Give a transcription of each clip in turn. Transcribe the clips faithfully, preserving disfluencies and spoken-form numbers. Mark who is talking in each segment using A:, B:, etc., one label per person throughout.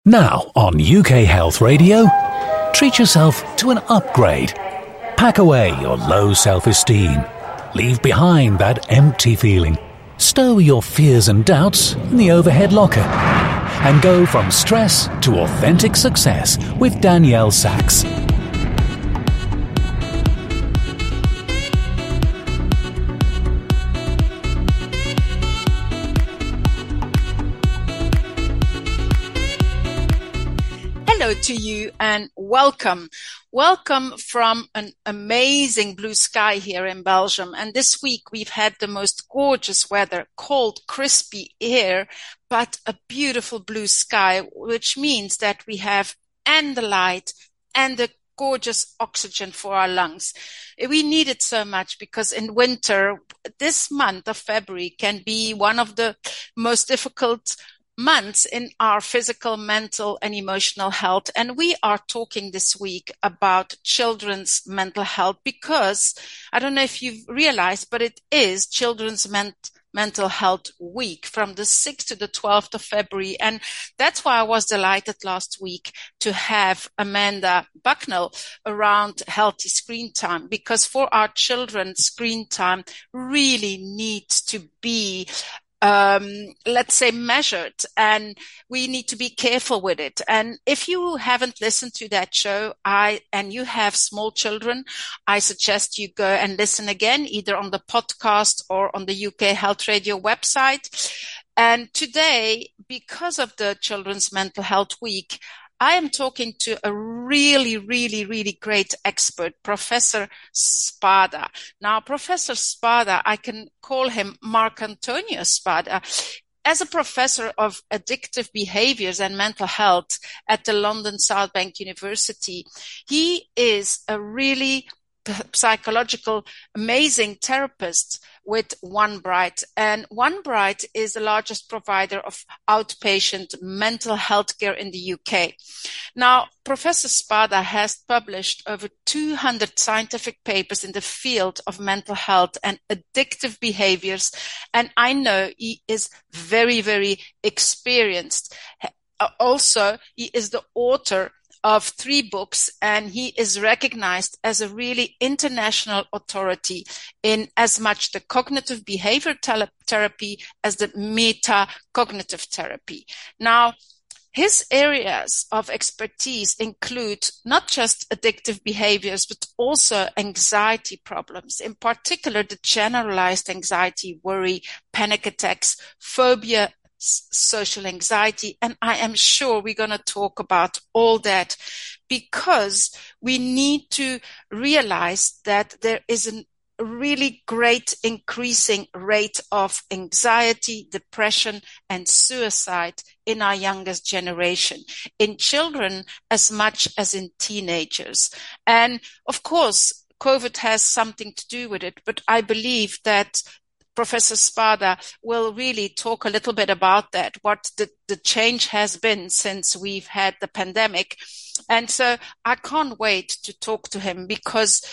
A: Now on U K Health Radio, treat yourself to an upgrade. Pack away your low self-esteem. Leave behind that empty feeling. Stow your fears and doubts in the overhead locker. And go from stress to authentic success with Danielle Sachs.
B: Hello to you and welcome. Welcome from an amazing blue sky here in Belgium. And this week we've had the most gorgeous weather, cold, crispy air, but a beautiful blue sky, which means that we have and the light and the gorgeous oxygen for our lungs. We need it so much because in winter, this month of February can be one of the most difficult months in our physical, mental, and emotional health. And we are talking this week about children's mental health because I don't know if you've realized, but it is Children's Men- Mental Health Week from the sixth to the twelfth of February. And that's why I was delighted last week to have Amanda Bucknell around healthy screen time, because for our children, screen time really needs to be Um, let's say measured, and we need to be careful with it. And if you haven't listened to that show, I, and you have small children, I suggest you go and listen again, either on the podcast or on the U K Health Radio website. And today, because of the Children's Mental Health Week, I am talking to a really, really, really great expert, Professor Spada. Now, Professor Spada, I can call him Marcantonio Spada. As a professor of addictive behaviors and mental health at the London South Bank University, he is a really psychological, amazing therapist with One Bright. And One Bright is the largest provider of outpatient mental health care in the U K. Now, Professor Spada has published over two hundred scientific papers in the field of mental health and addictive behaviors. And I know he is very, very experienced. Also, he is the author of three books, and he is recognized as a really international authority in as much the cognitive behavior tele- therapy as the meta-cognitive therapy. Now, his areas of expertise include not just addictive behaviors, but also anxiety problems, in particular the generalized anxiety, worry, panic attacks, phobia, social anxiety. And I am sure we're going to talk about all that because we need to realize that there is a really great increasing rate of anxiety, depression, and suicide in our youngest generation, in children as much as in teenagers. And of course, COVID has something to do with it, but I believe that Professor Spada will really talk a little bit about that, what the, the change has been since we've had the pandemic. And so I can't wait to talk to him because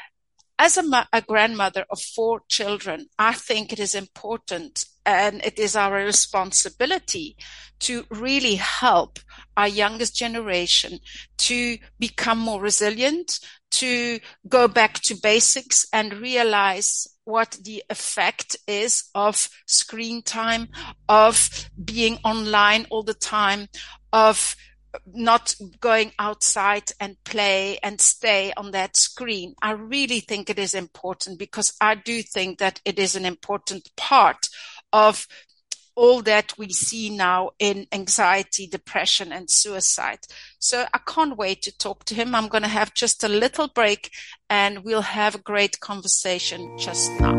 B: as a, a grandmother of four children, I think it is important and it is our responsibility to really help our youngest generation to become more resilient, to go back to basics and realize what the effect is of screen time, of being online all the time, of not going outside and play and stay on that screen. I really think it is important because I do think that it is an important part of all that we see now in anxiety, depression, and suicide. So I can't wait to talk to him. I'm going to have just a little break and we'll have a great conversation just now.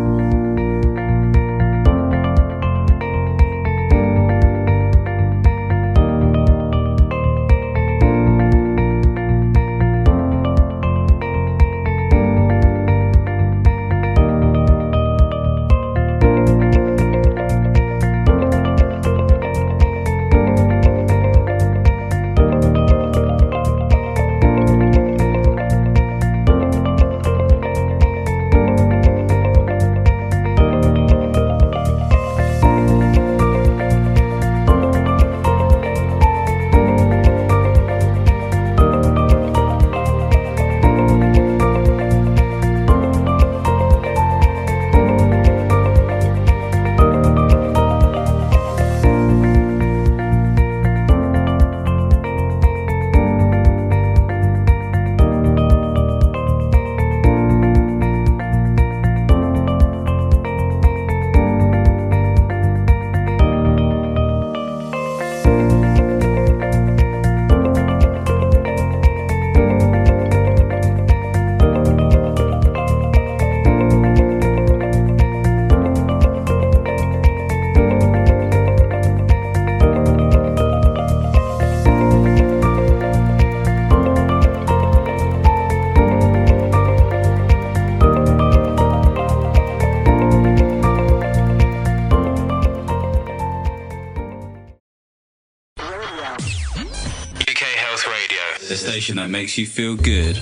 C: Health Radio, the station that makes you feel good.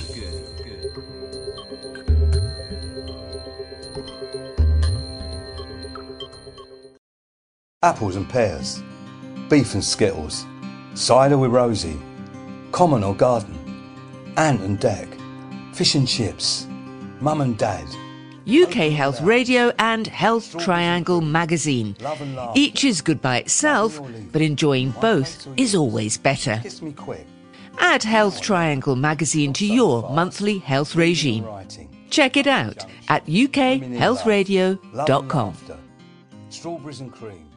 D: Apples and pears, beef and skittles, cider with Rosie, common or garden, ant and deck, fish and chips, mum and dad.
E: U K Health Radio and Health Triangle magazine. Each is good by itself, but enjoying both is always better.
D: Kiss me quick.
E: Add Health Triangle magazine to your monthly health regime. Check it out at u k health radio dot com.
D: Strawberries and cream.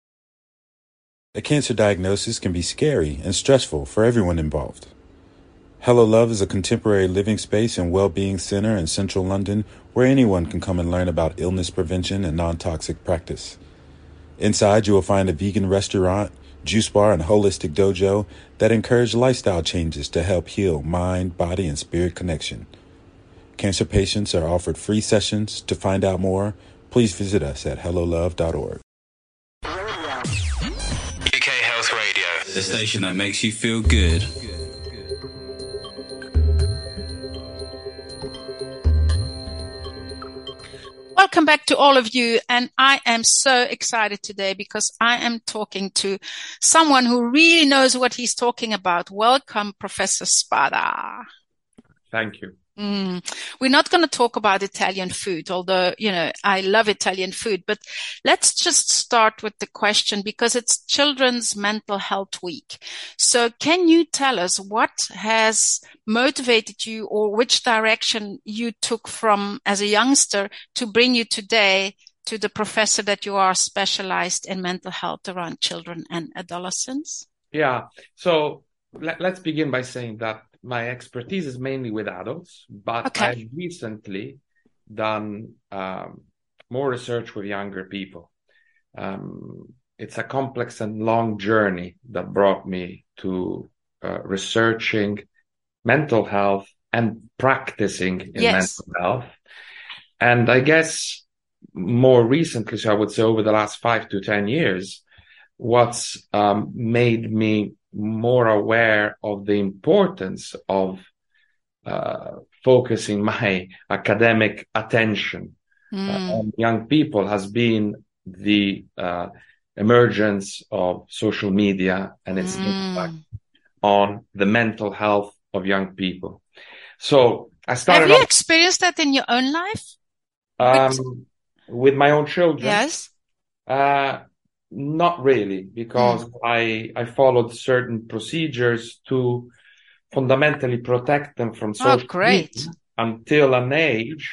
F: A cancer diagnosis can be scary and stressful for everyone involved. Hello Love is a contemporary living space and well-being center in central London where anyone can come and learn about illness prevention and non-toxic practice. Inside, you will find a vegan restaurant, juice bar, and holistic dojo that encourage lifestyle changes to help heal mind, body, and spirit connection. Cancer patients are offered free sessions. To find out more, please visit us at hello love dot org.
C: U K Health Radio, the station that makes you feel good.
B: Welcome back to all of you, and I am so excited today because I am talking to someone who really knows what he's talking about. Welcome, Professor Spada.
G: Thank you.
B: Mm. We're not going to talk about Italian food, although, you know, I love Italian food, but let's just start with the question because it's Children's Mental Health Week. So can you tell us what has motivated you or which direction you took from as a youngster to bring you today to the professor that you are, specialized in mental health around children and adolescents?
G: Yeah. So let, let's begin by saying that my expertise is mainly with adults, but okay. I've recently done um, more research with younger people. Um, it's a complex and long journey that brought me to uh, researching mental health and practicing in
B: yes.
G: mental health. And I guess more recently, so I would say over the last five to ten years, what's um, made me more aware of the importance of uh, focusing my academic attention mm. uh, on young people has been the uh, emergence of social media and its mm. impact on the mental health of young people. So I started.
B: Have you
G: off,
B: experienced that in your own life?
G: Um, with, with my own children?
B: Yes.
G: Uh, Not really, because mm. I I followed certain procedures to fundamentally protect them from social
B: oh, great.
G: media until an age,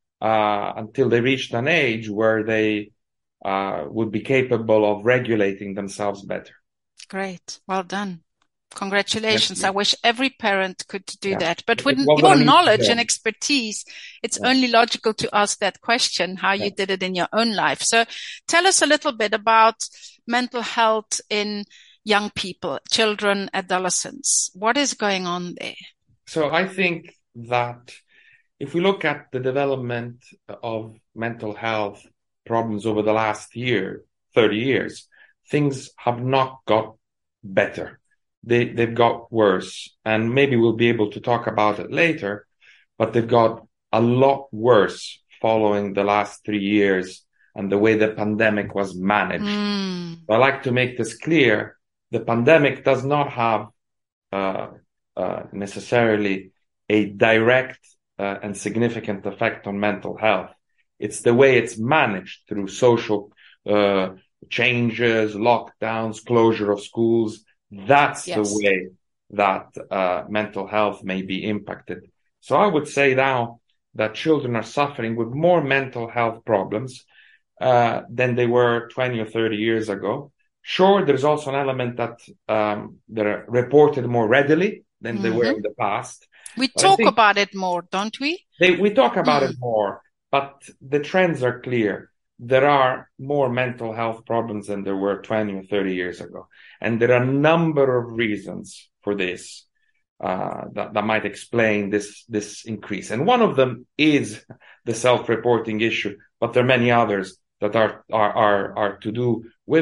G: uh, until they reached an age where they uh, would be capable of regulating themselves better.
B: Great, well done. Congratulations. I wish every parent could do yeah. that. But with
G: well,
B: your knowledge and expertise, it's yeah. only logical to ask that question, how yeah. you did it in your own life. So tell us a little bit about mental health in young people, children, adolescents. What is going on there?
G: So I think that if we look at the development of mental health problems over the last year, thirty years, things have not got better. They, they've got worse, and maybe we'll be able to talk about it later, but they've got a lot worse following the last three years and the way the pandemic was managed.
B: Mm.
G: I like to make this clear. The pandemic does not have uh, uh, necessarily a direct uh, and significant effect on mental health. It's the way it's managed through social uh, changes, lockdowns, closure of schools. That's yes. the way that uh, mental health may be impacted. So I would say now that children are suffering with more mental health problems uh, than they were twenty or thirty years ago. Sure, there's also an element that um, they're reported more readily than mm-hmm. they were in the past.
B: We but talk about it more, don't we?
G: They, we talk about mm. it more, but the trends are clear. There are more mental health problems than there were twenty or thirty years ago. And there are a number of reasons for this uh, that, that might explain this, this increase. And one of them is the self-reporting issue, but there are many others that are, are, are, are to do with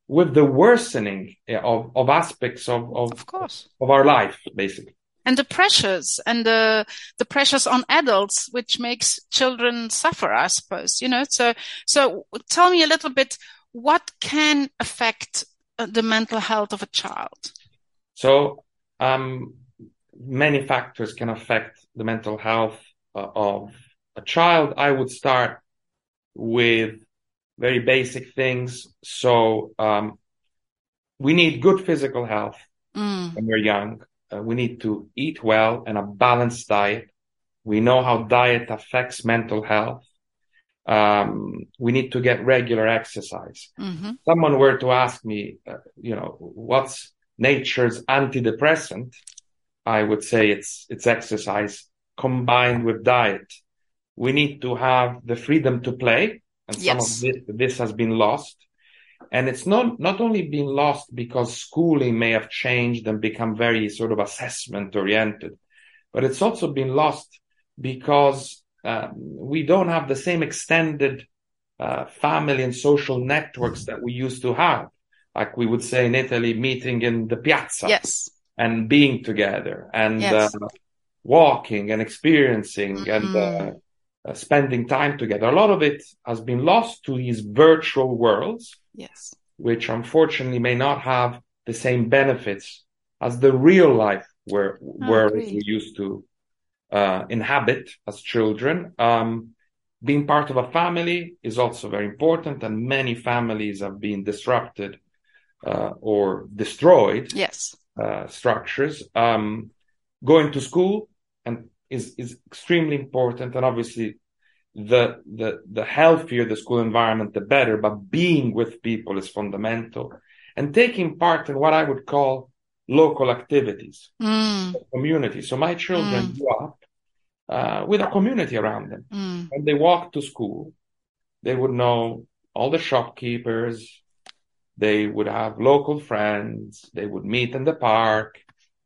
G: with the worsening of, of aspects of, of,
B: of course,
G: of our life, basically.
B: And the pressures and the, the pressures on adults, which makes children suffer, I suppose, you know, so, so tell me a little bit, what can affect the mental health of a child?
G: So, um, many factors can affect the mental health uh, of a child. I would start with very basic things. So, um, we need good physical health
B: mm.
G: when we're young. Uh, we need to eat well and a balanced diet. We know how diet affects mental health. Um, we need to get regular exercise.
B: Mm-hmm.
G: Someone were to ask me, uh, you know, what's nature's antidepressant? I would say it's, it's exercise combined with diet. We need to have the freedom to play. And some
B: yes.
G: of this, this has been lost. And it's not, not only been lost because schooling may have changed and become very sort of assessment oriented, but it's also been lost because um, we don't have the same extended uh, family and social networks that we used to have. Like we would say in Italy, meeting in the piazza.
B: Yes.
G: And being together and
B: yes.
G: uh, walking and experiencing mm-hmm. and uh, uh, spending time together. A lot of it has been lost to these virtual worlds.
B: Yes.
G: Which unfortunately may not have the same benefits as the real life where, where we used to uh, inhabit as children. Um, being part of a family is also very important, and many families have been disrupted uh, or destroyed.
B: Yes.
G: Uh, structures. Um, going to school and is, is extremely important, and obviously the, the, the healthier the school environment, the better, but being with people is fundamental, and taking part in what I would call local activities,
B: mm.
G: community. So my children
B: mm.
G: grew up uh, with a community around them.
B: Mm.
G: When they walked to school, they would know all the shopkeepers, they would have local friends, they would meet in the park,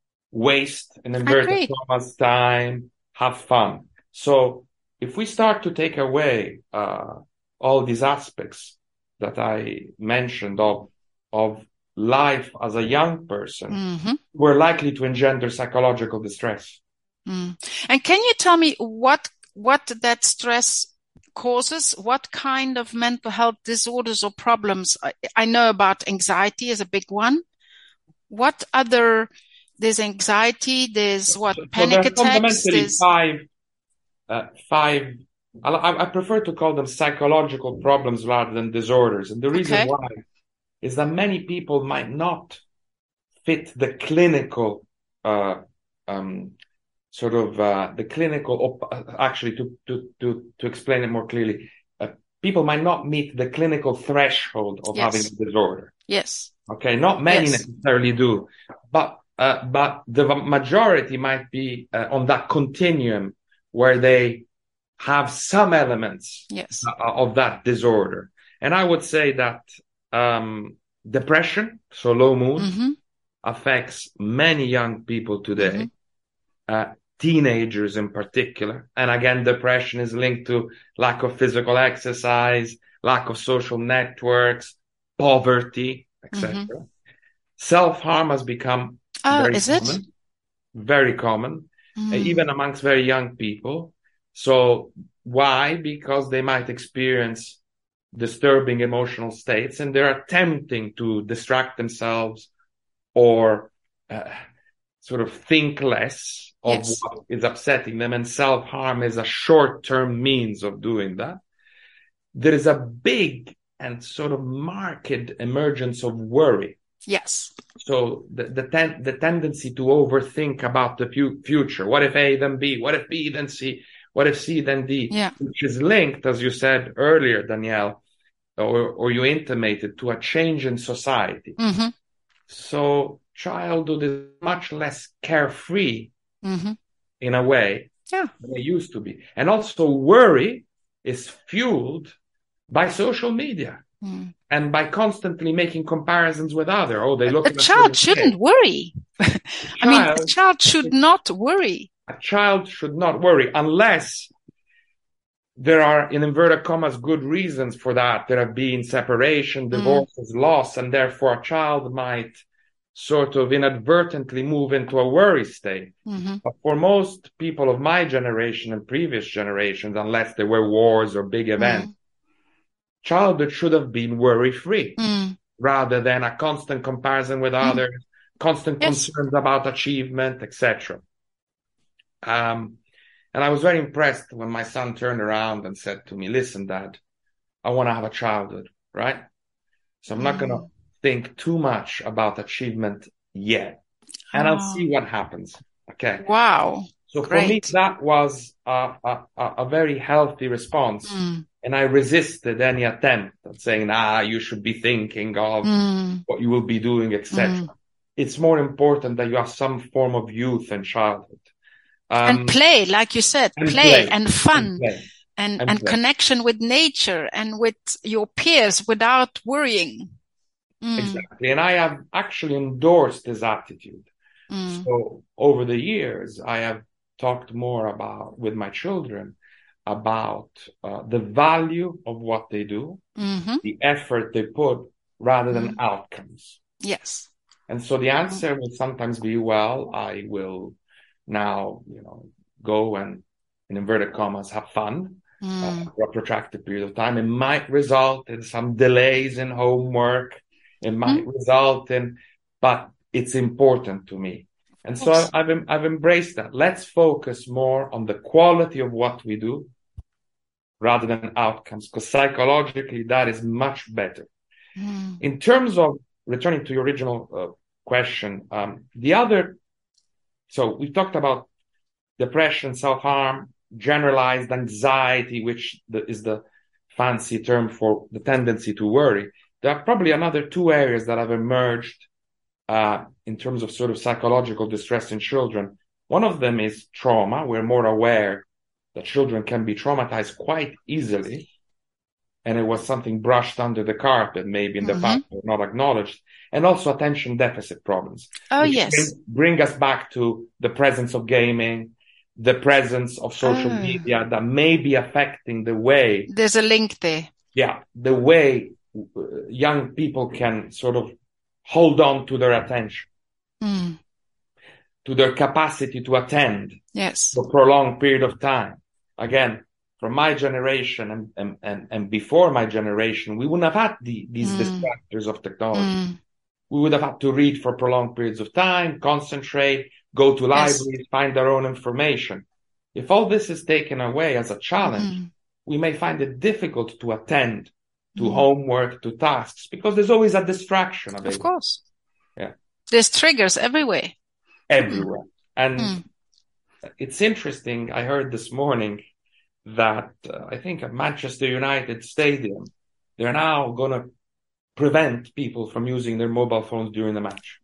G: waste in inverted commas time, have fun. So if we start to take away uh, all these aspects that I mentioned of of life as a young person,
B: mm-hmm.
G: we're likely to engender psychological distress.
B: Mm. And can you tell me what what that stress causes? What kind of mental health disorders or problems? I, I know about anxiety is a big one. What other? There's anxiety. There's what
G: so
B: panic
G: attacks. Fundamentally,
B: there's
G: five. Uh, five, I, I prefer to call them psychological problems rather than disorders. And the reason
B: okay.
G: why is that many people might not fit the clinical, uh, um, sort of, uh, the clinical, op- actually to, to, to, to explain it more clearly, uh, people might not meet the clinical threshold of
B: yes.
G: having a disorder.
B: Yes.
G: Okay. Not many
B: yes.
G: necessarily do, but, uh, but the majority might be uh, on that continuum where they have some elements
B: yes.
G: of that disorder. And I would say that um, depression, so low mood,
B: mm-hmm.
G: affects many young people today,
B: mm-hmm.
G: uh, teenagers in particular. And again, depression is linked to lack of physical exercise, lack of social networks, poverty, et cetera. Mm-hmm. Self-harm has become
B: oh,
G: very
B: is
G: common,
B: it?
G: very common.
B: Mm.
G: Even amongst very young people. So why? Because they might experience disturbing emotional states and they're attempting to distract themselves or uh, sort of think less of
B: yes.
G: what is upsetting them. And self-harm is a short-term means of doing that. There is a big and sort of marked emergence of worry.
B: Yes.
G: So the the, ten, the tendency to overthink about the fu- future. What if A then B? What if B then C? What if C then D?
B: Yeah.
G: Which is linked, as you said earlier, Danielle, or, or you intimated, to a change in society.
B: Mm-hmm.
G: So childhood is much less carefree
B: mm-hmm.
G: in a way
B: yeah.
G: than it used to be. And also worry is fueled by social media.
B: Mm.
G: And by constantly making comparisons with other, oh, they look.
B: A, a child shouldn't
G: way.
B: worry.
G: Child,
B: I mean, a child should not worry.
G: A child should not worry unless there are, in inverted commas, good reasons for that. There have been separation, divorces, mm. loss, and therefore a child might sort of inadvertently move into a worry state. Mm-hmm. But for most people of my generation and previous generations, unless there were wars or big events, mm. childhood should have been worry-free mm. rather than a constant comparison with mm. others, constant yes. concerns about achievement, et cetera. Um, and I was very impressed when my son turned around and said to me, listen, Dad, I want to have a childhood, right? So I'm mm. not going to think too much about achievement yet. And oh. I'll see what happens. Okay.
B: Wow.
G: So
B: Great.
G: For me, that was a, a, a very healthy response. Mm. And I resisted any attempt at saying, ah, you should be thinking of mm. what you will be doing, et cetera. Mm. It's more important that you have some form of youth and childhood. Um,
B: and play, like you said,
G: and
B: play,
G: play
B: and fun
G: and, play.
B: and,
G: and,
B: and connection with nature and with your peers without worrying.
G: Mm. Exactly. And I have actually endorsed this attitude. Mm. So over the years, I have talked more about with my children about uh, the value of what they do, mm-hmm. the effort they put rather than mm. outcomes.
B: Yes.
G: And so the answer mm. will sometimes be, well, I will now, you know, go and, in inverted commas, have fun mm. uh, for a protracted period of time. It might result in some delays in homework. It might mm. result in, but it's important to me. And so I, I've, I've embraced that. Let's focus more on the quality of what we do rather than outcomes, because psychologically that is much better. Mm. In terms of returning to your original uh, question, um, the other, so we talked about depression, self-harm, generalized anxiety, which the, is the fancy term for the tendency to worry. There are probably another two areas that have emerged uh, in terms of sort of psychological distress in children. One of them is trauma. We're more aware that children can be traumatized quite easily. And it was something brushed under the carpet, maybe in the mm-hmm. past, or not acknowledged. And also attention deficit problems.
B: Oh, yes.
G: Bring, bring us back to the presence of gaming, the presence of social oh. media that may be affecting the way.
B: There's a link there.
G: Yeah, the way young people can sort of hold on to their attention, mm. to their capacity to attend
B: yes.
G: for a prolonged period of time. Again, from my generation and, and, and, and before my generation, we wouldn't have had the, these mm. distractors of technology. Mm. We would have had to read for prolonged periods of time, concentrate, go to libraries, yes. find our own information. If all this is taken away as a challenge, mm. we may find it difficult to attend to mm. homework, to tasks, because there's always a distraction available.
B: Of course.
G: Yeah.
B: There's triggers everywhere.
G: Everywhere. Mm. And
B: mm.
G: it's interesting. I heard this morning that uh, I think at Manchester United Stadium, they're now going to prevent people from using their mobile phones during the match.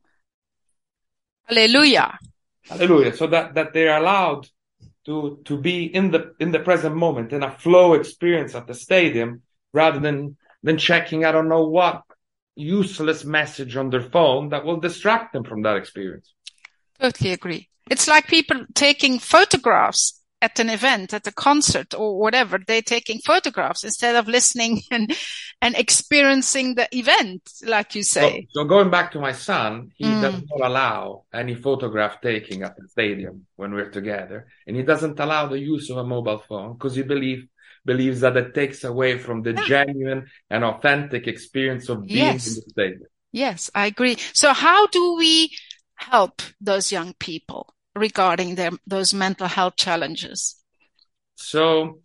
B: Hallelujah.
G: Hallelujah. So that, that they're allowed to, to be in the, in the present moment, in a flow experience at the stadium, rather than, than checking, I don't know what useless message on their phone that will distract them from that experience.
B: Totally agree. It's like people taking photographs at an event, at a concert or whatever. They're taking photographs instead of listening and, and experiencing the event, like you say.
G: So, so going back to my son, he mm. does not allow any photograph taking at the stadium when we're together. And he doesn't allow the use of a mobile phone because he believes believes that it takes away from the yeah. genuine and authentic experience of being yes. in the stadium.
B: Yes, I agree. So how do we help those young people regarding their those mental health challenges?
G: So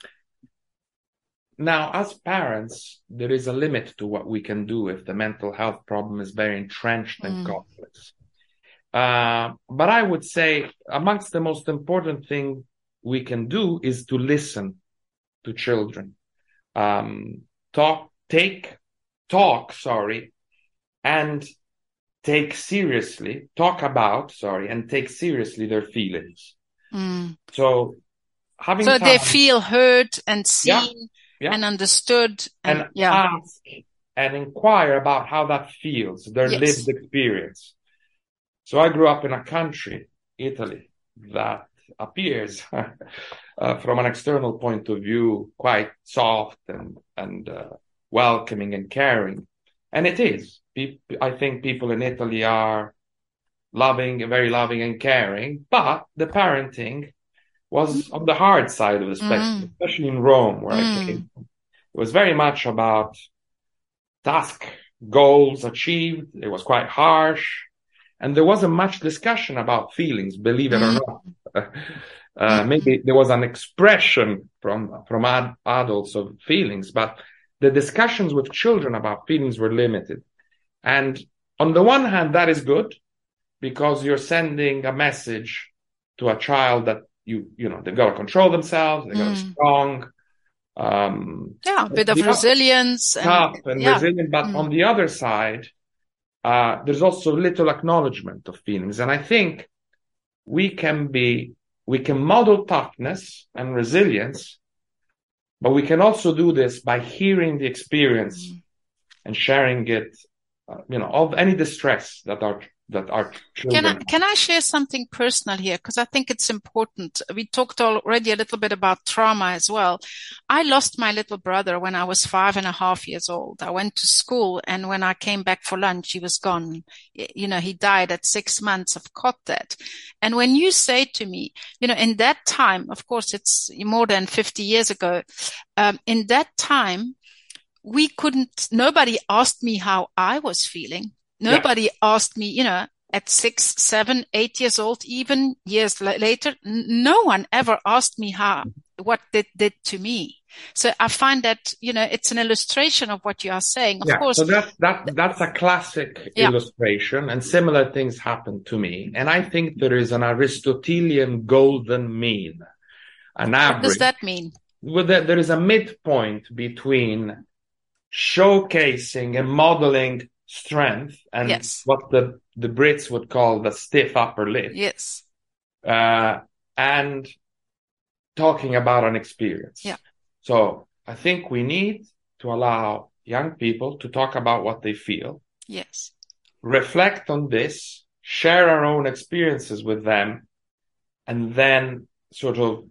G: now, as parents, there is a limit to what we can do if the mental health problem is very entrenched and mm. complex. Uh, but I would say amongst the most important thing we can do is to listen to children, um, talk, take, talk, sorry, and take seriously, talk about, sorry, and take seriously their feelings. Mm. So having
B: So
G: time,
B: they feel heard and seen
G: yeah, yeah.
B: and understood. And,
G: and
B: yeah.
G: ask and inquire about how that feels, their
B: yes.
G: lived experience. So I grew up in a country, Italy, that appears uh, from an external point of view quite soft and, and uh, welcoming and caring. And it is. I think people in Italy are loving, very loving and caring, but the parenting was on the hard side of the spectrum, mm. especially in Rome, where mm. I came from. It was very much about task, goals achieved. It was quite harsh. And there wasn't much discussion about feelings, believe it mm. or not. uh, maybe there was an expression from, from ad- adults of feelings, but the discussions with children about feelings were limited. And on the one hand, that is good, because you're sending a message to a child that you, you know, they've got to control themselves, they've got to be strong. Um,
B: yeah, a bit of resilience.
G: Tough and, and yeah. resilient. But
B: mm.
G: on the other side, uh, there's also little acknowledgement of feelings. And I think we can be, we can model toughness and resilience, but we can also do this by hearing the experience mm. and sharing it, uh, you know, of any distress that our that our children.
B: Can I, can I share something personal here? Because I think it's important. We talked already a little bit about trauma as well. I lost my little brother when I was five and a half years old. I went to school, and when I came back for lunch, he was gone. You know, he died at six months. I've caught that. And when you say to me, you know, in that time, of course, it's more than fifty years ago. Um, in that time, we couldn't, nobody asked me how I was feeling. Nobody yeah. asked me, you know, at six, seven, eight years old, even years l- later, n- no one ever asked me how, what it did to me. So I find that, you know, it's an illustration of what you are saying. Of
G: yeah,
B: course.
G: So that, that, that's a classic yeah. illustration, and similar things happened to me. And I think there is an Aristotelian golden mean, an average.
B: What does that mean?
G: Well, there, there is a midpoint between showcasing and modeling strength and
B: yes.
G: what the, the Brits would call the stiff upper lip.
B: Yes.
G: Uh, and talking about an experience.
B: Yeah.
G: So I think we need to allow young people to talk about what they feel.
B: Yes.
G: Reflect on this, share our own experiences with them, and then sort of,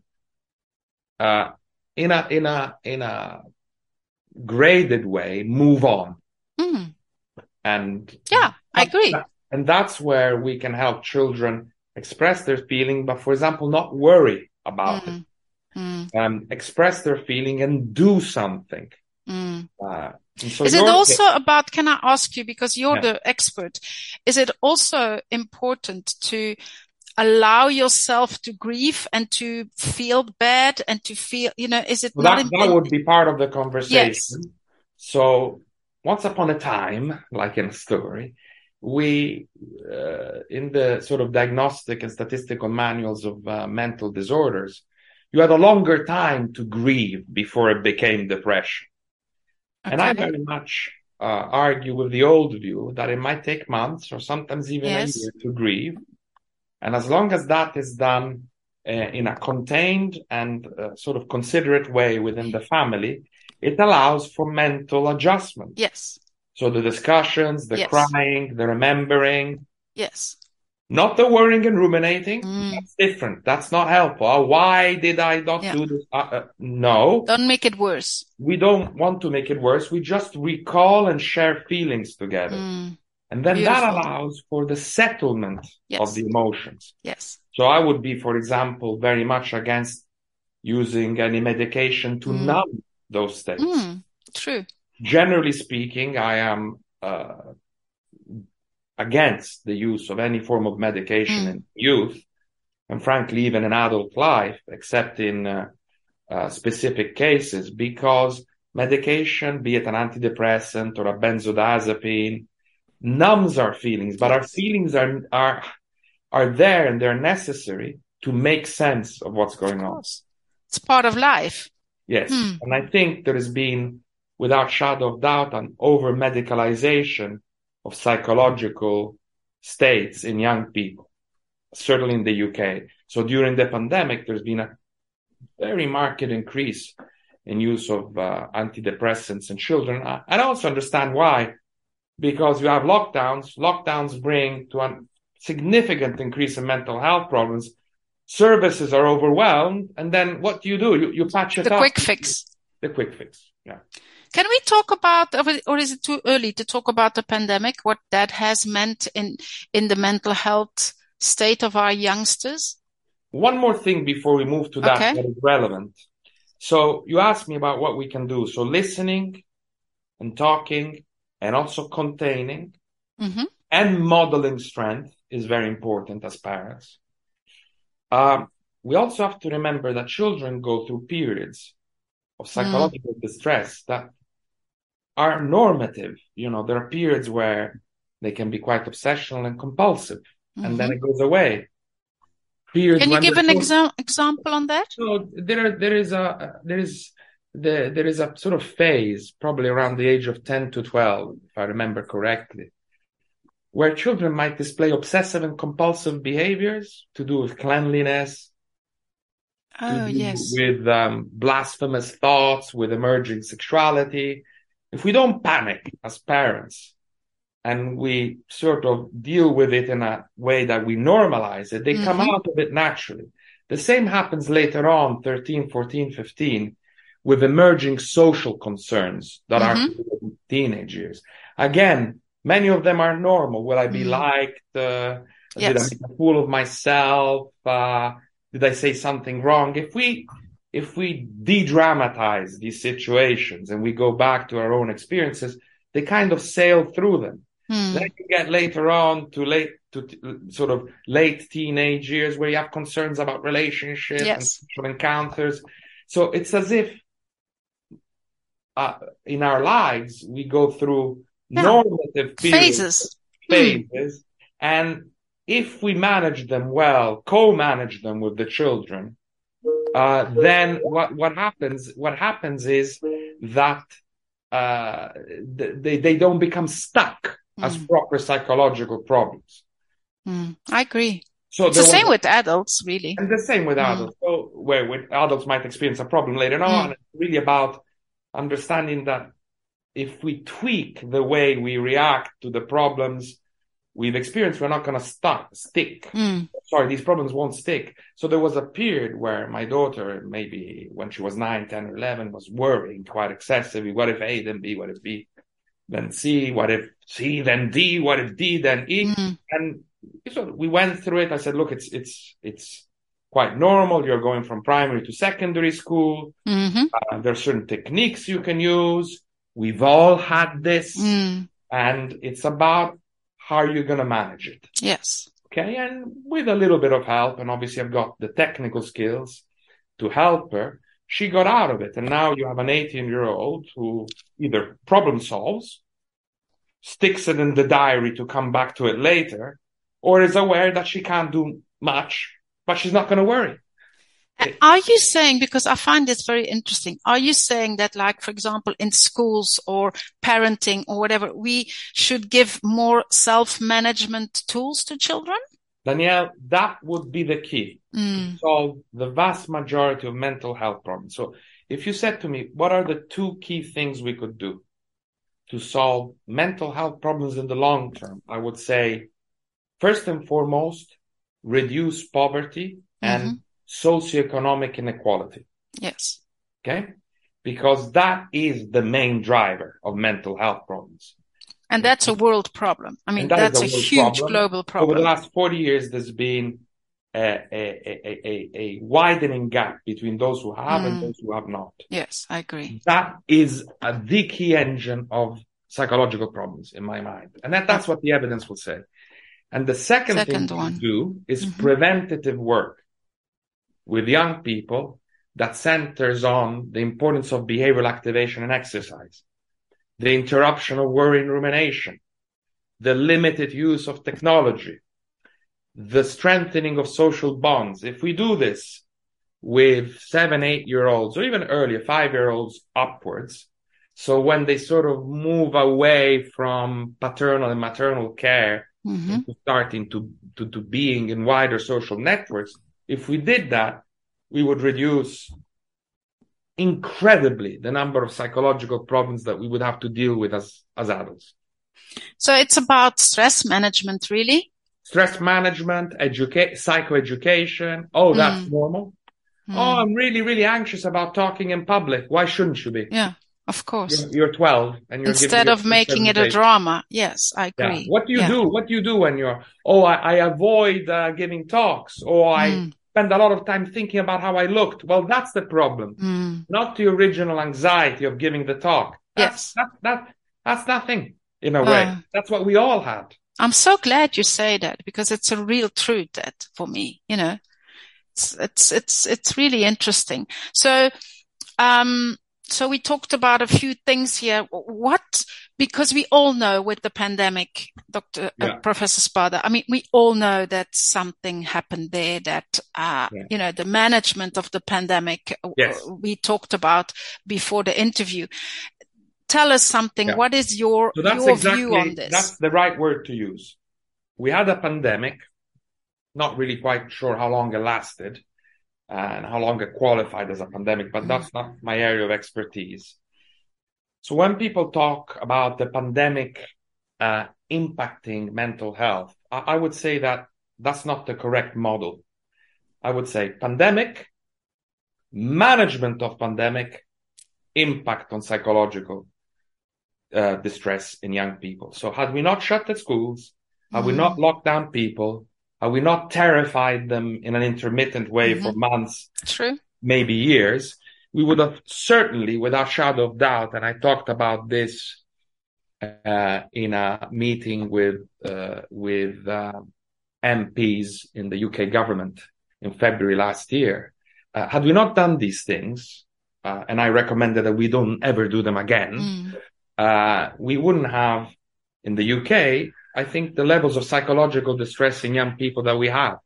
G: uh, in a, in a, in a graded way, move on.
B: Mm.
G: And
B: yeah, I agree.
G: And that's where we can help children express their feeling, but for example, not worry about mm. it. Mm. Um, express their feeling and do something.
B: Mm.
G: Uh, so
B: is it also kid- about, can I ask you, because you're
G: yeah.
B: the expert, is it also important to allow yourself to grieve and to feel bad and to feel, you know, is it
G: well,
B: not
G: that,
B: in-
G: that would be part of the conversation.
B: Yes.
G: So once upon a time, like in a story, we, uh, in the sort of diagnostic and statistical manuals of uh, mental disorders, you had a longer time to grieve before it became depression. Okay. And I very much uh, argue with the old view that it might take months or sometimes even yes. a year to grieve. And as long as that is done uh, in a contained and uh, sort of considerate way within the family, it allows for mental adjustment.
B: Yes.
G: So the discussions, the
B: yes.
G: crying, the remembering.
B: Yes.
G: Not the worrying and ruminating.
B: Mm.
G: That's different. That's not helpful. Oh, why did I not yeah. do this? Uh, uh, no.
B: Don't make it worse.
G: We don't want to make it worse. We just recall and share feelings together.
B: Mm.
G: And then
B: Beautiful.
G: that allows for the settlement
B: yes.
G: of the emotions.
B: Yes.
G: So I would be, for example, very much against using any medication to mm. numb those states.
B: Mm. True.
G: Generally speaking, I am uh, against the use of any form of medication mm. in youth, and frankly, even in adult life, except in uh, uh, specific cases, because medication, be it an antidepressant or a benzodiazepine, numbs our feelings, but our feelings are are are there and they're necessary to make sense of what's going on.
B: It's part of life.
G: Yes, hmm. and I think there has been, without shadow of doubt, an over-medicalization of psychological states in young people, certainly in the U K. So during the pandemic, there's been a very marked increase in use of uh, antidepressants in children. I, I also understand why, because you have lockdowns. Lockdowns bring to a significant increase in mental health problems, services are overwhelmed, and then what do you do? You, you patch it
B: The
G: up.
B: quick fix.
G: The quick fix, yeah.
B: Can we talk about, or is it too early to talk about the pandemic, what that has meant in, in the mental health state of our youngsters?
G: One more thing before we move to that
B: Okay.
G: that is relevant. So you asked me about what we can do. So listening and talking and also containing
B: Mm-hmm.
G: and modeling strength is very important as parents. Um, we also have to remember that children go through periods of psychological mm. distress that are normative. You know, there are periods where they can be quite obsessional and compulsive, mm-hmm. and then it goes away. Periods
B: can you give an
G: exa-
B: example on that?
G: So there, there is a there is the there is a sort of phase, probably around the age of ten to twelve, if I remember correctly, where children might display obsessive and compulsive behaviors to do with cleanliness,
B: oh, yes.
G: with um, blasphemous thoughts, with emerging sexuality. If we don't panic as parents and we sort of deal with it in a way that we normalize it, they mm-hmm. come out of it naturally. The same happens later on, thirteen, fourteen, fifteen, with emerging social concerns that mm-hmm. are teenage years. Again, many of them are normal. Will I be mm. liked? Uh, yes. Did I make a fool of myself? Uh, did I say something wrong? If we if we de-dramatize these situations and we go back to our own experiences, they kind of sail through them. Mm. Then you get later on to late to t- sort of late teenage years where you have concerns about relationships yes. and sexual encounters. So it's as if uh, in our lives we go through Yeah. normative
B: phases,
G: phases, mm. and if we manage them well, co-manage them with the children, uh, then what what happens? What happens is that uh, they they don't become stuck mm. as proper psychological problems.
B: Mm. I agree.
G: So
B: it's the same was, with adults, really,
G: and the same with mm. adults. So where with adults might experience a problem later on, mm. and it's really about understanding that if we tweak the way we react to the problems we've experienced, we're not going to stop, stick. Mm. Sorry, these problems won't stick. So there was a period where my daughter, maybe when she was nine, ten, or eleven, was worrying quite excessively. What if A, then B? What if B, then C? What if C, then D? What if D, then E? Mm. And so we went through it. I said, look, it's it's it's quite normal. You're going from primary to secondary school. Mm-hmm. Uh, there are certain techniques you can use. We've all had this, mm. and it's about how you're going to manage it.
B: Yes.
G: Okay, and with a little bit of help, and obviously I've got the technical skills to help her, she got out of it. And now you have an eighteen-year-old who either problem solves, sticks it in the diary to come back to it later, or is aware that she can't do much, but she's not going to worry.
B: Are you saying, because I find this very interesting, are you saying that, like, for example, in schools or parenting or whatever, we should give more self-management tools to children?
G: Danielle, that would be the key mm. to solve the vast majority of mental health problems. So if you said to me, what are the two key things we could do to solve mental health problems in the long term? I would say, first and foremost, reduce poverty and mm-hmm. socioeconomic inequality.
B: Yes.
G: Okay? Because that is the main driver of mental health problems.
B: And that's a world problem. I mean, that that's a, a huge problem. global problem.
G: Over the last forty years, there's been a, a, a, a, a widening gap between those who have mm. and those who have not.
B: Yes, I agree.
G: That is a, the key engine of psychological problems in my mind. And that, that's what the evidence will say. And the second, second thing one. to do is mm-hmm. preventative work with young people that centers on the importance of behavioral activation and exercise, the interruption of worry and rumination, the limited use of technology, the strengthening of social bonds. If we do this with seven, eight-year-olds, or even earlier, five-year-olds upwards, so when they sort of move away from paternal and maternal care mm-hmm. into starting to, to, to being in wider social networks, if we did that, we would reduce incredibly the number of psychological problems that we would have to deal with as, as adults.
B: So it's about stress management, really?
G: stress management, educate, psychoeducation. Oh, that's mm. normal. Mm. Oh, I'm really, really anxious about talking in public. Why shouldn't you be?
B: Yeah, of course.
G: You're, you're twelve and you're
B: Instead of making it a drama. Yes, I agree.
G: Yeah. What do you
B: yeah.
G: do? What do you do when you're, oh, I, I avoid uh, giving talks, or I mm. spend a lot of time thinking about how I looked? Well, that's the problem. Mm. Not the original anxiety of giving the talk. That's,
B: yes.
G: That, that, that's nothing in a way. Uh, that's what we all had.
B: I'm so glad you say that, because it's a real truth that for me, you know, it's, it's, it's, it's really interesting. So, um, so we talked about a few things here. What, because we all know with the pandemic, Doctor Yeah. Uh, Professor Spada, I mean, we all know that something happened there that, uh, yeah. you know, the management of the pandemic
G: yes.
B: we talked about before the interview. Tell us something. Yeah. What is your,
G: so that's
B: your
G: exactly,
B: view on this?
G: That's the right word to use. We had a pandemic, not really quite sure how long it lasted and how long it qualified as a pandemic, but mm. that's not my area of expertise. So when people talk about the pandemic uh, impacting mental health, I, I would say that that's not the correct model. I would say pandemic, management of pandemic, impact on psychological uh, distress in young people. So had we not shut the schools, had mm. we not locked down people, had we not terrified them in an intermittent way mm-hmm. for months,
B: True.
G: maybe years, we would have certainly, without shadow of doubt, and I talked about this uh, in a meeting with uh, with uh, M Ps in the U K government in February last year. Uh, had we not done these things, uh, and I recommended that we don't ever do them again, mm. uh, we wouldn't have, in the U K, I think, the levels of psychological distress in young people that we have.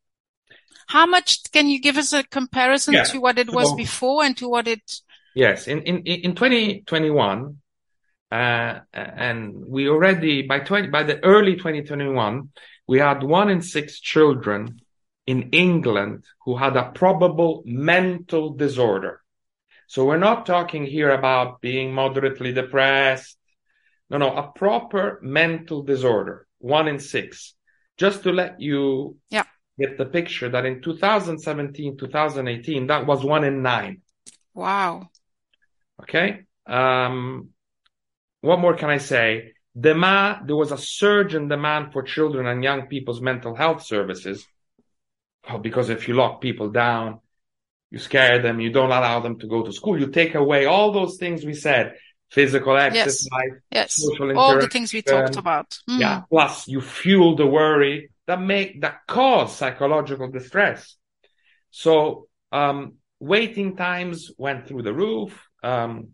B: How much, can you give us a comparison yeah. to what it was so, before and to what it...
G: Yes, in, in, in twenty twenty-one, uh, and we already, by twenty, by the early twenty twenty-one, we had one in six children in England who had a probable mental disorder. So we're not talking here about being moderately depressed. No, no, a proper mental disorder, one in six. Just to let you
B: yeah.
G: get the picture that in two thousand seventeen, two thousand eighteen, that was one in nine.
B: Wow.
G: Okay. Um, what more can I say? Demand, there was a surge in demand for children and young people's mental health services. Oh, because if you lock people down, you scare them, you don't allow them to go to school, you take away all those things we said. Physical exercise,
B: yes.
G: social
B: yes. all the things we talked about. Mm.
G: Yeah. Plus, you fuel the worry that make that cause psychological distress. So, um, waiting times went through the roof. Um,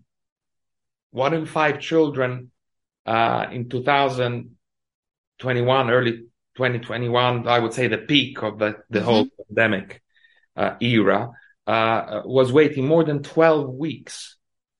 G: one in five children uh, in two thousand twenty-one, early twenty twenty-one, I would say the peak of the the mm-hmm. whole pandemic uh, era, uh, was waiting more than twelve weeks.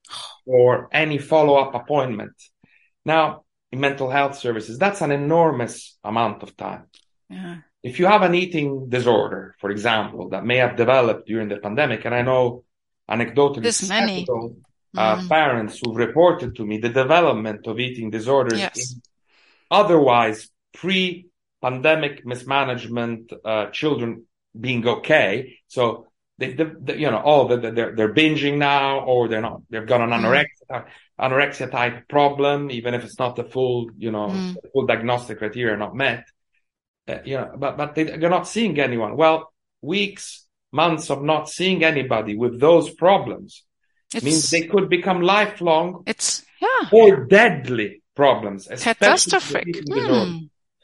G: Or any follow-up appointment. Now, in mental health services, that's an enormous amount of time.
B: Yeah.
G: If you have an eating disorder, for example, that may have developed during the pandemic, and I know anecdotally
B: There's many
G: uh, mm. parents who've reported to me the development of eating disorders
B: yes.
G: in otherwise pre-pandemic mismanagement uh, children being okay. So They, they, they, you know, oh, they're, they're binging now, or they're not, they've got an anorexia, mm. anorexia type problem, even if it's not the full, you know, mm. full diagnostic criteria not met. Uh, you know, but, but they, they're not seeing anyone. Well, weeks, months of not seeing anybody with those problems it's, means they could become lifelong
B: it's, yeah.
G: or deadly problems.
B: Catastrophic. Mm.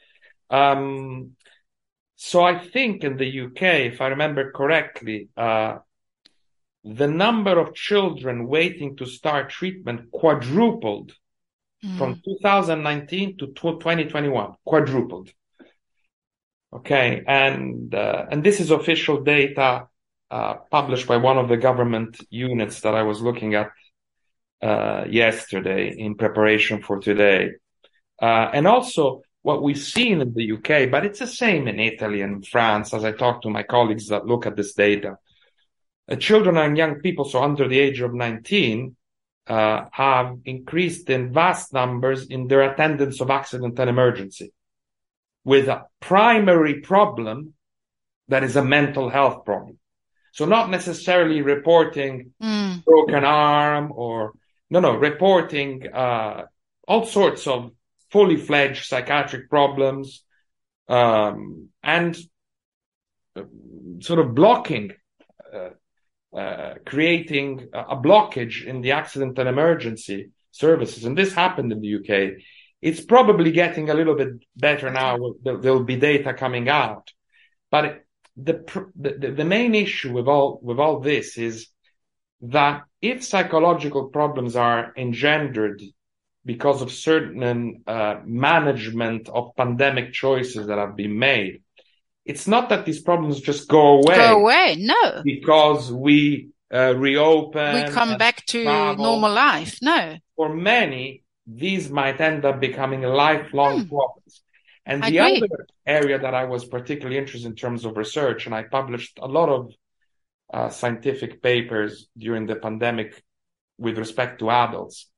G: Um, So I think in the U K, if I remember correctly, uh, the number of children waiting to start treatment quadrupled mm. from two thousand nineteen to twenty twenty-one, quadrupled. Okay, and uh, and this is official data uh, published by one of the government units that I was looking at uh, yesterday in preparation for today, uh, and also what we've seen in the U K, but it's the same in Italy and France, as I talk to my colleagues that look at this data. Uh, children and young people, so under the age of nineteen, uh, have increased in vast numbers in their attendance of accident and emergency. with a primary problem that is a mental health problem. So not necessarily reporting mm. broken arm or, no, no, reporting uh, all sorts of fully fledged psychiatric problems um, and uh, sort of blocking, uh, uh, creating a blockage in the accident and emergency services. And this happened in the U K. It's probably getting a little bit better now. There'll be data coming out. But the, the, the main issue with all, with all this is that if psychological problems are engendered because of certain uh, management of pandemic choices that have been made, it's not that these problems just go away.
B: Go away, no.
G: Because we uh, reopen.
B: We come back to
G: travel.
B: normal life, no.
G: For many, these might end up becoming lifelong hmm. problems. And
B: I
G: the
B: agree.
G: other area that I was particularly interested in terms of research, and I published a lot of uh, scientific papers during the pandemic with respect to adults.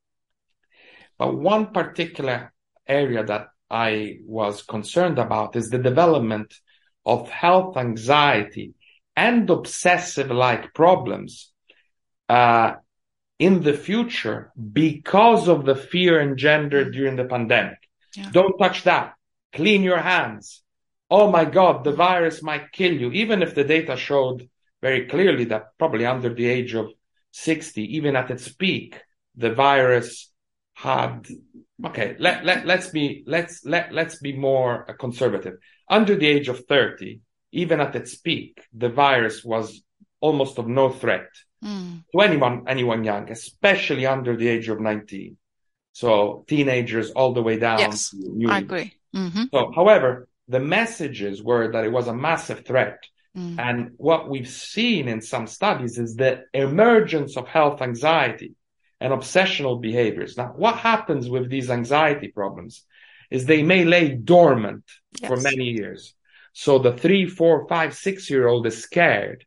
G: But one particular area that I was concerned about is the development of health anxiety and obsessive-like problems uh, in the future because of the fear engendered during the pandemic. Yeah. Don't touch that. Clean your hands. Oh my God, the virus might kill you. Even if the data showed very clearly that probably under the age of sixty, even at its peak, the virus had, okay, let, let, let's be, let's, let, let's be more conservative. Under the age of thirty, even at its peak, the virus was almost of no threat mm. to anyone, anyone young, especially under the age of nineteen. So teenagers all the way down.
B: Yes,
G: to
B: I agree. Mm-hmm.
G: So, however, the messages were that it was a massive threat. Mm. And what we've seen in some studies is the emergence of health anxiety and obsessional behaviors. Now, what happens with these anxiety problems is they may lay dormant yes. for many years. So the three, four, five, six-year-old is scared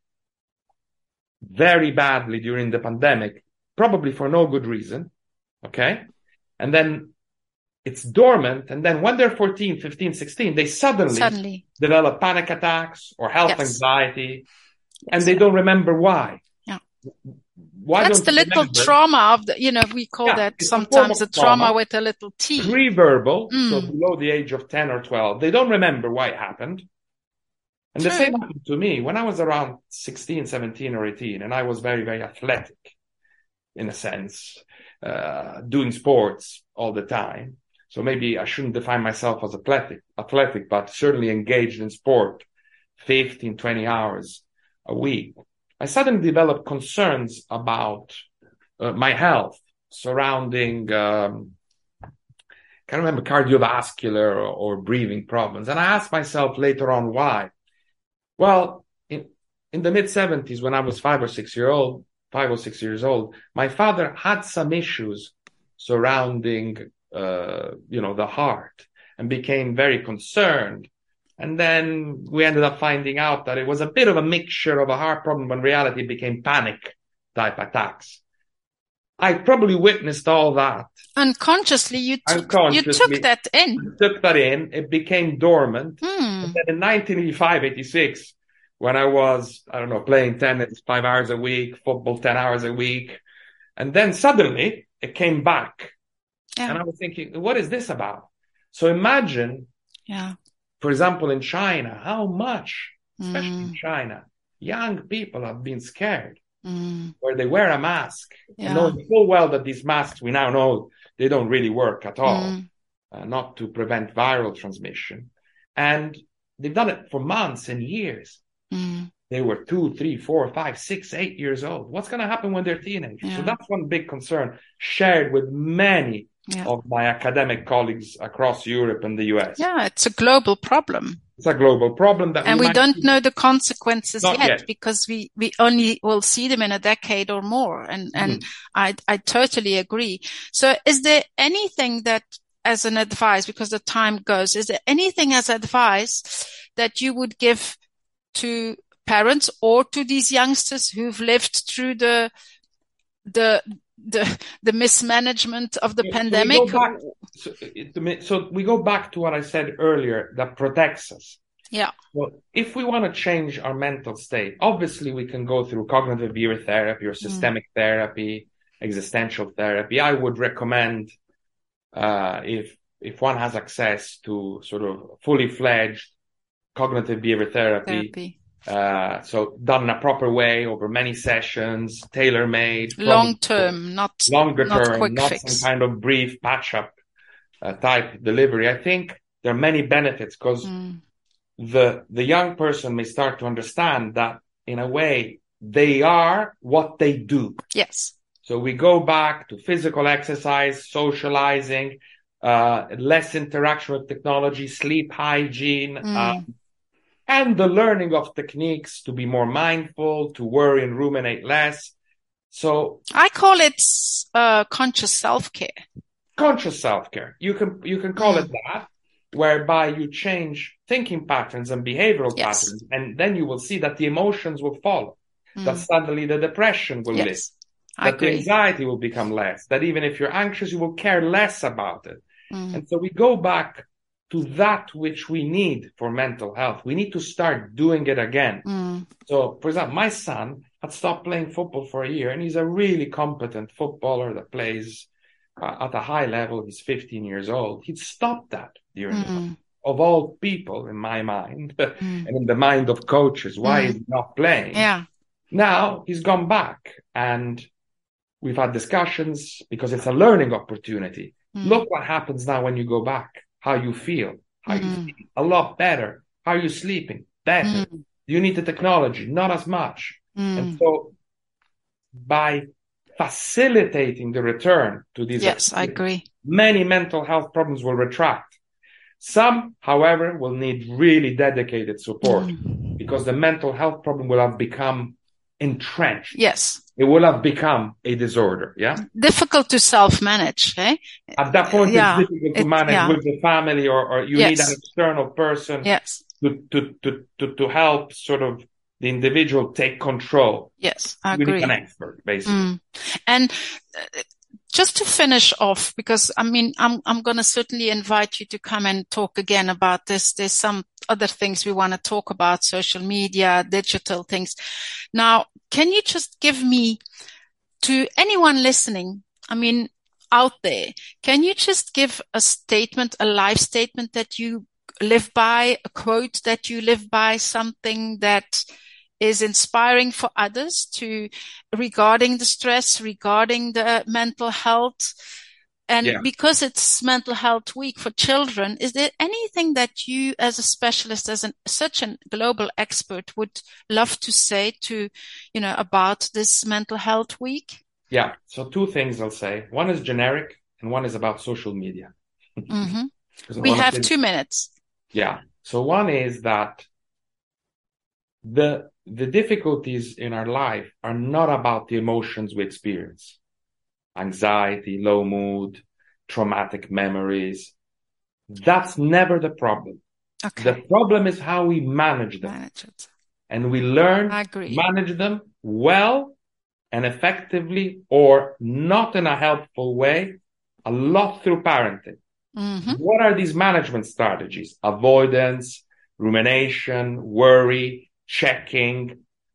G: very badly during the pandemic, probably for no good reason. Okay? And then it's dormant. And then when they're fourteen, fifteen, sixteen, they suddenly, suddenly. develop panic attacks or health yes. anxiety, yes. and they don't remember why.
B: Yeah.
G: Why
B: That's the little remember? trauma of the, you know, we call yeah, that sometimes a, a trauma, trauma with a little T.
G: Pre-verbal, mm. so below the age of ten or twelve. They don't remember why it happened. And True. the same happened to me when I was around sixteen, seventeen or eighteen, and I was very, very athletic in a sense, uh, doing sports all the time. So maybe I shouldn't define myself as athletic, athletic, but certainly engaged in sport fifteen, twenty hours a week. I suddenly developed concerns about uh, my health surrounding, um, can't remember, cardiovascular or, or breathing problems. And I asked myself later on why. Well, in, in the mid seventies, when I was five or six year old, five or six years old, my father had some issues surrounding, uh, you know, the heart and became very concerned. And then we ended up finding out that it was a bit of a mixture of a heart problem when reality became panic type attacks. I probably witnessed all that.
B: Unconsciously, you took, you took that in.
G: I took that in. It became dormant.
B: Hmm.
G: And then in nineteen eighty-five, eighty-six, when I was, I don't know, playing tennis five hours a week, football ten hours a week, and then suddenly it came back.
B: Yeah.
G: And I was thinking, what is this about? So imagine,
B: yeah.
G: for example, in China, how much, especially
B: mm.
G: in China, young people have been scared.
B: Mm.
G: Where they wear a mask,
B: yeah.
G: and knowing full well that these masks, we now know, they don't really work at all,
B: mm.
G: uh, not to prevent viral transmission. And they've done it for months and years.
B: Mm.
G: They were two, three, four, five, six, eight years old. What's going to happen when they're teenagers?
B: Yeah.
G: So that's one big concern shared with many
B: yeah.
G: of my academic colleagues across Europe and the U S.
B: Yeah, it's a global problem.
G: It's a global problem that
B: and
G: we,
B: we don't know the consequences yet,
G: yet
B: because we, we only will see them in a decade or more. And, and mm. I, I totally agree. So is there anything that as an advice, because the time goes, is there anything as advice that you would give to parents or to these youngsters who've lived through the, the, the the mismanagement of the
G: So
B: pandemic?
G: we go back, so, so we go back to what I said earlier that protects us.
B: Yeah.
G: Well, if we want to change our mental state, obviously we can go through cognitive behavior therapy or systemic mm. therapy, existential therapy. I would recommend uh, if if one has access to sort of fully fledged cognitive behavior therapy,
B: therapy.
G: Uh, so done in a proper way over many sessions, tailor-made,
B: long term, not
G: longer
B: not
G: term,
B: quick
G: not
B: fix.
G: some kind of brief patch-up uh, type delivery. I think there are many benefits because mm. the the young person may start to understand that in a way they are what they do.
B: Yes.
G: So we go back to physical exercise, socializing, uh, less interaction with technology, sleep hygiene, mm. uh, and the learning of techniques to be more mindful, to worry and ruminate less. So
B: I call it uh, conscious self-care.
G: Conscious self-care. You can you can call mm. it that, whereby you change thinking patterns and behavioral yes. patterns, and then you will see that the emotions will follow. Mm. That suddenly the depression will
B: yes.
G: lift.
B: I
G: that
B: agree.
G: The anxiety will become less. That even if you're anxious, you will care less about it.
B: Mm.
G: And so we go back to that which we need for mental health. We need to start doing it again.
B: Mm.
G: So, for example, my son had stopped playing football for a year, and he's a really competent footballer that plays uh, at a high level. He's fifteen years old. He'd stopped that during
B: mm.
G: the time. Of all people, in my mind,
B: mm.
G: and in the mind of coaches, why mm. is he not playing?
B: Yeah.
G: Now he's gone back, and we've had discussions because it's a learning opportunity. Mm. Look what happens now when you go back. How you feel, how mm. you feel, a lot better. How are you sleeping? Better.
B: Mm.
G: You need the technology, not as much.
B: Mm.
G: And so by facilitating the return to these
B: yes, I agree.
G: Many mental health problems will retract. Some, however, will need really dedicated support mm. because the mental health problem will have become entrenched.
B: Yes.
G: It will have become a disorder, yeah?
B: Difficult to self-manage, eh?
G: At that point,
B: yeah.
G: it's difficult to
B: it,
G: manage
B: yeah.
G: with the family, or, or you
B: yes.
G: need an external person
B: yes.
G: to, to, to, to, to help sort of the individual take control.
B: Yes, I
G: you
B: agree.
G: need an expert, basically.
B: Mm. And uh, just to finish off, because I mean, I'm I'm going to certainly invite you to come and talk again about this. There's some other things we want to talk about, social media, digital things. Now, can you just give me, to anyone listening, I mean, out there, can you just give a statement, a life statement that you live by, a quote that you live by, something that is inspiring for others to regarding the stress, regarding the mental health? And
G: yeah.
B: because it's Mental Health Week for children, is there anything that you as a specialist, as an, such a global expert, would love to say to, you know, about this Mental Health Week?
G: Yeah. So two things I'll say. One is generic and one is about social media.
B: Mm-hmm. We have two minutes.
G: Yeah. So one is that the the difficulties in our life are not about the emotions we experience. Anxiety, low mood, traumatic memories. That's never the problem.
B: Okay.
G: The problem is how we manage them.
B: Manage it.
G: And we learn
B: I agree.
G: to manage them well and effectively, or not in a helpful way, a lot through parenting.
B: Mm-hmm.
G: What are these management strategies? Avoidance, rumination, worry, checking.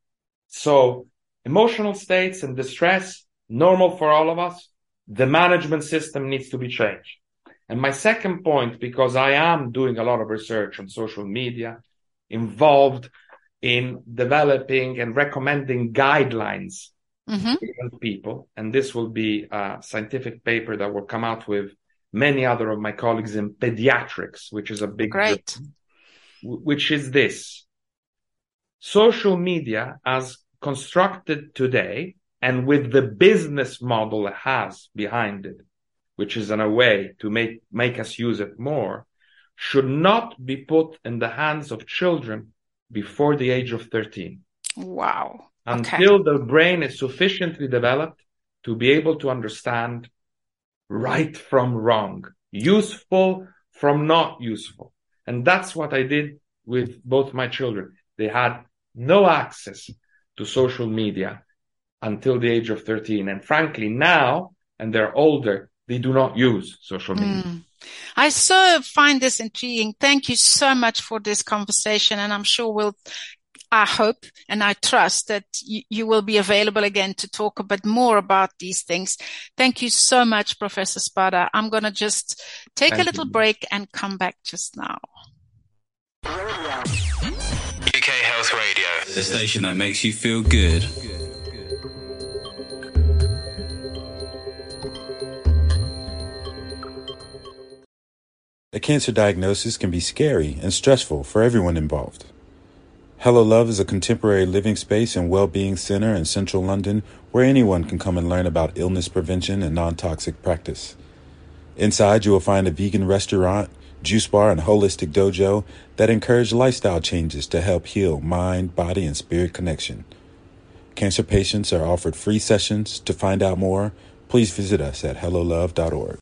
G: So emotional states and distress, normal for all of us. The management system needs to be changed. And my second point, because I am doing a lot of research on social media, involved in developing and recommending guidelines
B: mm-hmm.
G: for young people, and this will be a scientific paper that will come out with many other of my colleagues in pediatrics, which is a big
B: Great.
G: Job, which is this. Social media as constructed today, and with the business model it has behind it, which is in a way to make, make us use it more, should not be put in the hands of children before the age of thirteen.
B: Wow.
G: Until
B: okay.
G: the brain is sufficiently developed to be able to understand right from wrong, useful from not useful. And that's what I did with both my children. They had no access to social media until the age of thirteen. And frankly, now, and they're older, they do not use social media.
B: Mm. I so find this intriguing. Thank you so much for this conversation. And I'm sure we'll, I hope and I trust that you, you will be available again to talk a bit more about these things. Thank you so much, Professor Spada. I'm going to just take Thank a little you. break and come back just now.
C: U K Health Radio, the station that makes you feel good.
F: A cancer diagnosis can be scary and stressful for everyone involved. Hello Love is a contemporary living space and well-being center in central London where anyone can come and learn about illness prevention and non-toxic practice. Inside, you will find a vegan restaurant, juice bar, and holistic dojo that encourage lifestyle changes to help heal mind, body, and spirit connection. Cancer patients are offered free sessions. To find out more, please visit us at hello love dot org.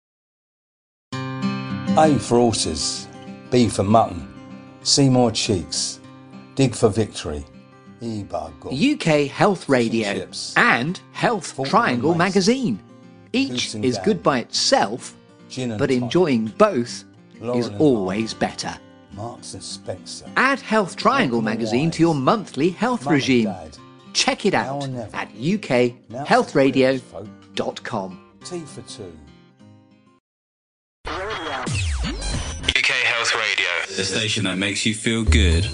D: A for horses, B for mutton, C more cheeks, dig for victory, E by God.
H: U K Health Radio chips, and Health Triangle magazine. Each is gang, good by itself, but enjoying tonic, both is always better.
D: Marks and Spencer.
H: Add Health Triangle magazine to your monthly health Mum regime. Dad, check it out at u k health radio dot com.
D: T for two.
C: U K Health Radio, the station that makes you feel good.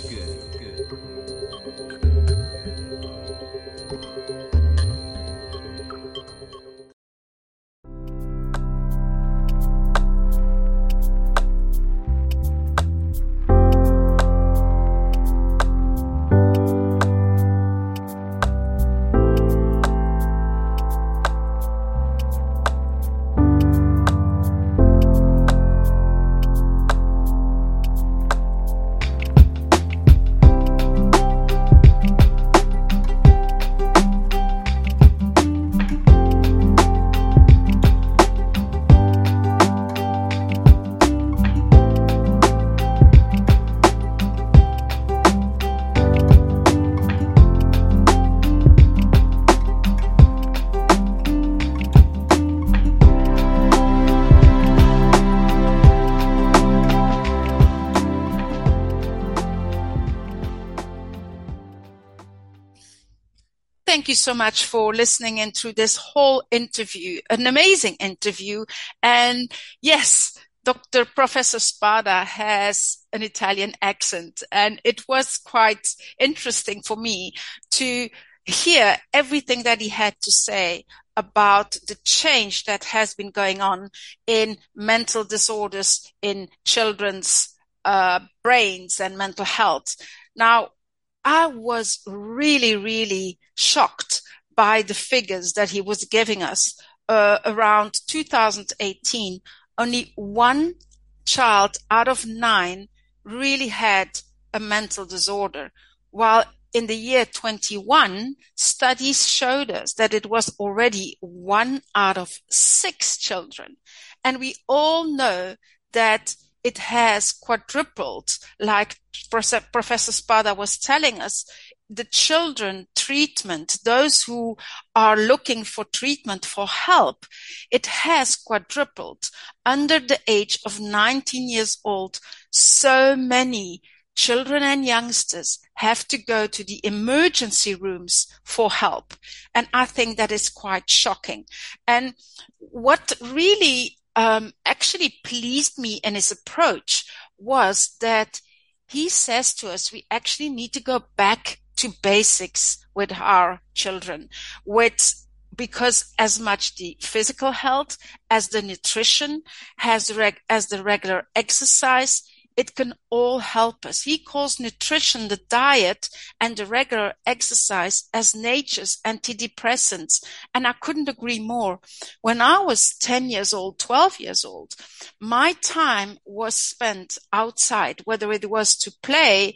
B: Thank you so much for listening in through this whole interview, an amazing interview. And yes, Doctor Professor Spada has an Italian accent, and it was quite interesting for me to hear everything that he had to say about the change that has been going on in mental disorders in children's uh, brains and mental health. Now, I was really, really shocked by the figures that he was giving us. Uh, around two thousand eighteen, only one child out of nine really had a mental disorder, while in the year twenty-one, studies showed us that it was already one out of six children. And we all know that it has quadrupled, like Professor Spada was telling us. The children treatment, those who are looking for treatment for help, it has quadrupled. Under the age of nineteen years old, so many children and youngsters have to go to the emergency rooms for help. And I think that is quite shocking. And what really um, actually pleased me in his approach was that he says to us, we actually need to go back to basics with our children, with, because as much the physical health as the nutrition, has reg, as the regular exercise, it can all help us. He calls nutrition, the diet, and the regular exercise as nature's antidepressants. And I couldn't agree more. When I was ten years old, twelve years old, my time was spent outside, whether it was to play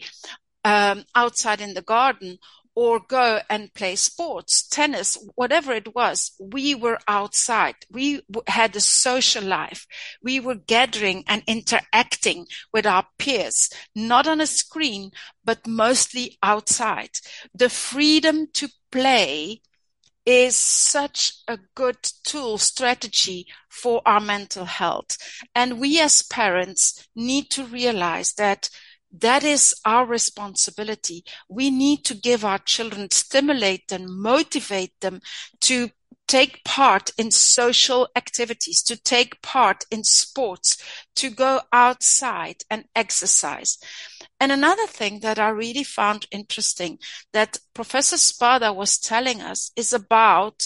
B: um, outside in the garden or go and play sports, tennis, whatever it was. We were outside. We had a social life. We were gathering and interacting with our peers, not on a screen, but mostly outside. The freedom to play is such a good tool, strategy for our mental health. And we as parents need to realize that that is our responsibility. We need to give our children, stimulate them, motivate them to take part in social activities, to take part in sports, to go outside and exercise. And another thing that I really found interesting that Professor Spada was telling us is about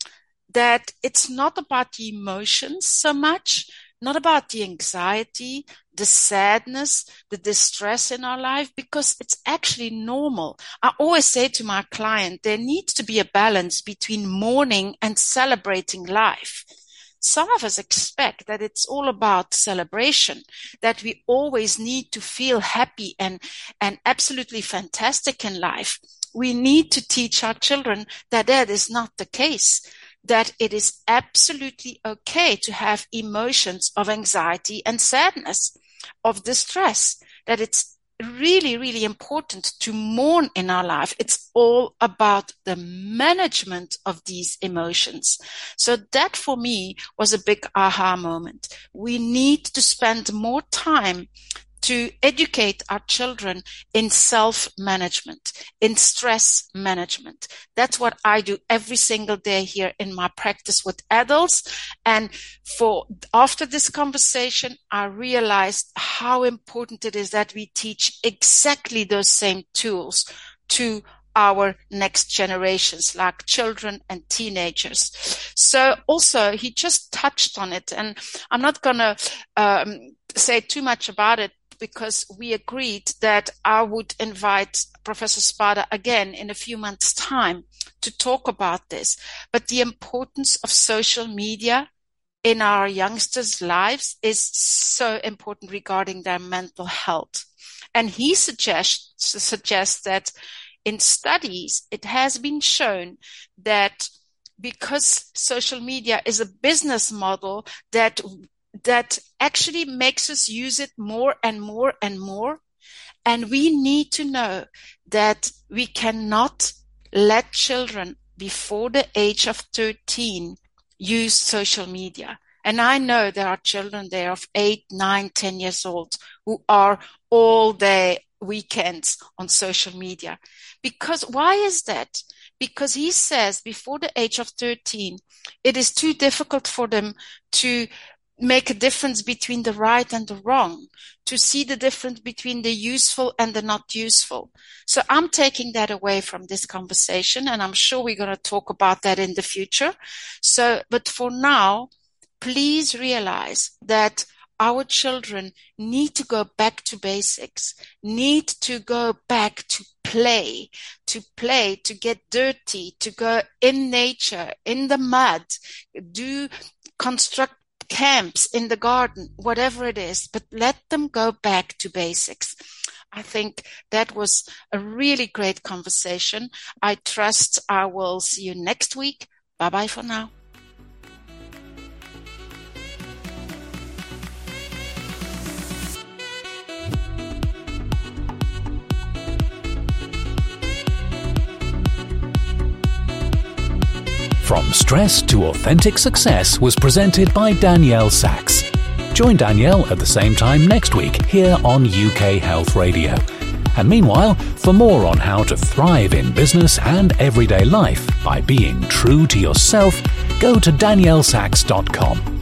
B: that it's not about the emotions so much, not about the anxiety, the sadness, the distress in our life, because it's actually normal. I always say to my client, there needs to be a balance between mourning and celebrating life. Some of us expect that it's all about celebration, that we always need to feel happy and, and absolutely fantastic in life. We need to teach our children that that is not the case, that it is absolutely okay to have emotions of anxiety and sadness, of distress, that it's really, really important to mourn in our life. It's all about the management of these emotions. So that for me was a big aha moment. We need to spend more time to educate our children in self-management, in stress management. That's what I do every single day here in my practice with adults. And for after this conversation, I realized how important it is that we teach exactly those same tools to our next generations, like children and teenagers. So also, he just touched on it, and I'm not going to um, say too much about it, because we agreed that I would invite Professor Spada again in a few months' time to talk about this. But the importance of social media in our youngsters' lives is so important regarding their mental health. And he suggests, suggests that in studies, it has been shown that because social media is a business model that that actually makes us use it more and more and more. And we need to know that we cannot let children before the age of thirteen use social media. And I know there are children there of eight, nine, ten years old who are all day weekends on social media. Because why is that? Because he says before the age of thirteen, it is too difficult for them to make a difference between the right and the wrong, to see the difference between the useful and the not useful. So I'm taking that away from this conversation, and I'm sure we're going to talk about that in the future. So, but for now, please realize that our children need to go back to basics, need to go back to play, to play, to get dirty, to go in nature, in the mud, do construct camps in the garden, whatever it is, but let them go back to basics. I think that was a really great conversation. I trust I will see you next week. Bye-bye for now.
A: From Stress to Authentic Success was presented by Danielle Sachs. Join Danielle at the same time next week here on U K Health Radio. And meanwhile, for more on how to thrive in business and everyday life by being true to yourself, go to danielle sachs dot com.